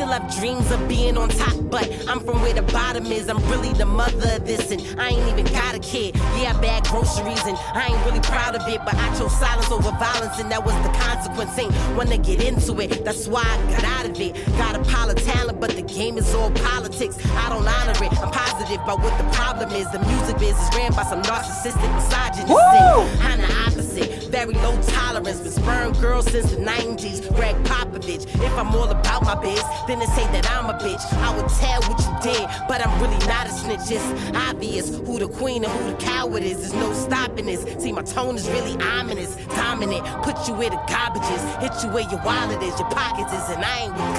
Still have dreams of being on top, but I'm from where the bottom is. I'm really the mother of this, and I ain't even got a kid. Yeah, I bag groceries, and I ain't really proud of it, but I chose silence over violence, and that was the consequence. Ain't wanna get into it, that's why I got out of it. Got a pile of talent, but the game is all politics. I don't honor it, I'm positive about what the problem is. The music biz is ran by some narcissistic misogynist. I'm the opposite, very low tolerance. Been spurring girls since the 90s, Greg Popovich. If I'm all about my biz, then it say that I'm a bitch. I would tell what you did, but I'm really not a snitch. It's obvious who the queen and who the coward is. There's no stopping this. See, my tone is really ominous, dominant. Put you where the garbage is, hit you where your wallet is, your pockets is, and I ain't with